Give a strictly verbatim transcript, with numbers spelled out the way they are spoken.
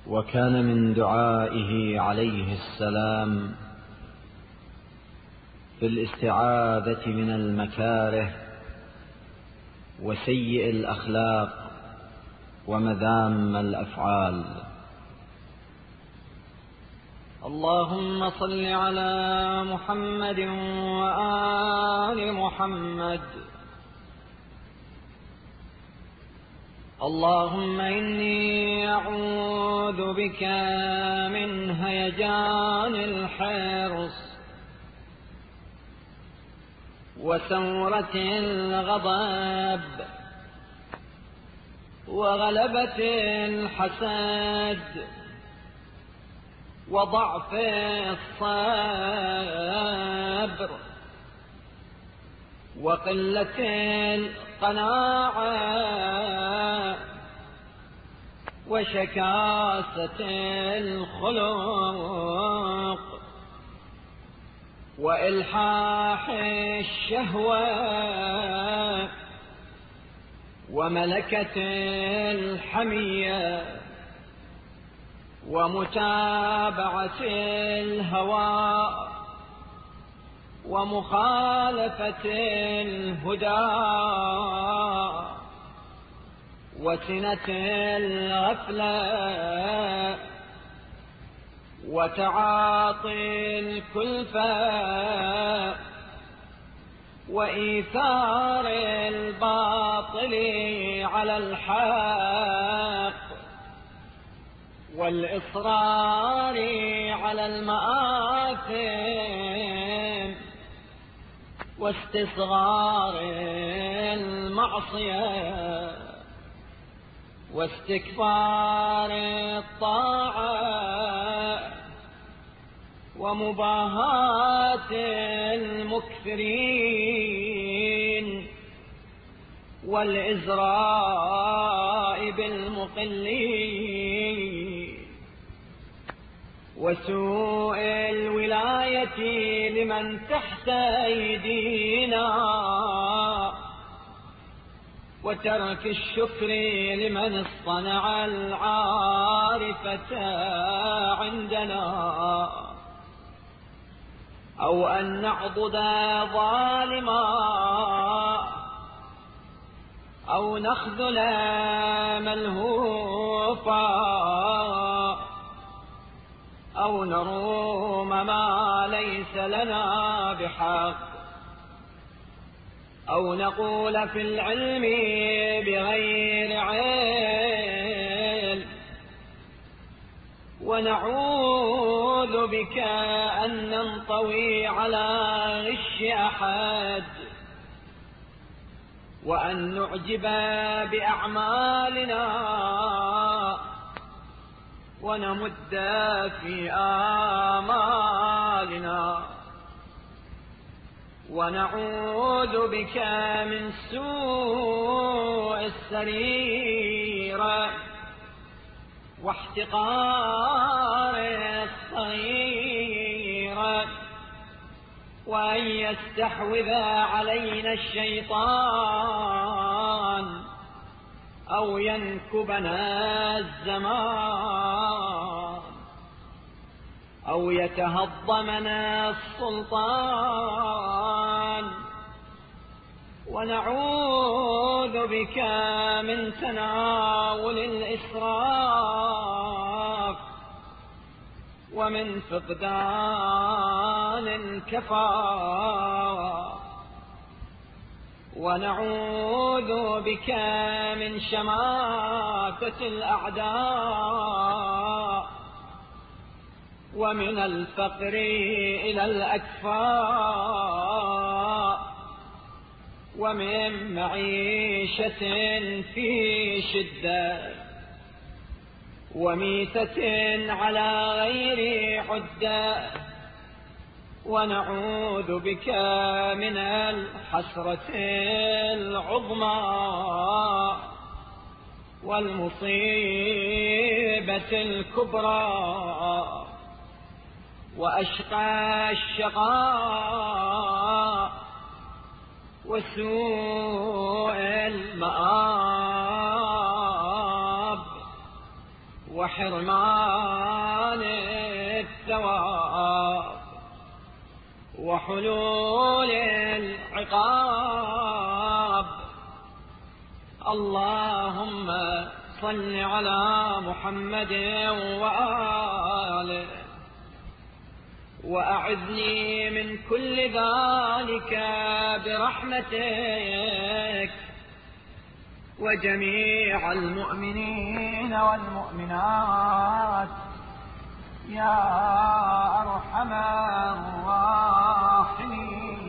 وكان من دعائه عليه السلام في الاستعاذة من المكاره وسيء الأخلاق ومذام الأفعال. اللهم صل على محمد وآل محمد. اللهم إني أعوذ بك من هيجان الحرص وسورة الغضب وغلبة الحسد وضعف الصبر وقلة القناعة وشكاسة الخلق وإلحاح الشهوة وملكة الحمية ومتابعة الهوى ومخالفة الهدى وسنة الغفلة وتعاطي الكلفة وإيثار الباطل على الحق والإصرار على المآثم واستصغار المعصية واستكبار الطاعة ومباهاة المكثرين والإزراء بالمقلين وسوء الولاية لمن تحت أيدينا وترك الشكر لمن اصطنع العارفة عندنا أو أن نعضد ظالما أو نخذل ملهوفا أو نروم ما ليس لنا بحق أو نقول في العلم بغير علم ونعوذ بك أن ننطوي على غش أحد وأن نعجب بأعمالنا ونمد في آمالنا ونعوذ بك من سوء السريرة واحتقار الصغيرة وأن يستحوذ علينا الشيطان أو ينكبنا الزمان أو يتهضمنا السلطان ونعوذ بك من تناول الإسراف ومن فقدان الكفاف ونعوذ بك من شماتة الأعداء ومن الفقر إلى الأكفاء ومن معيشة في شدة وميتة على غير عدة ونعوذ بك من الحسرة العظمى والمصيبة الكبرى وأشقى الشقاء وسوء المآب وحرمان الثواب وحلول العقاب. اللهم صل على محمد وآله وأعذني من كل ذلك برحمتك، وجميع المؤمنين والمؤمنات يا أرحم الراحمين.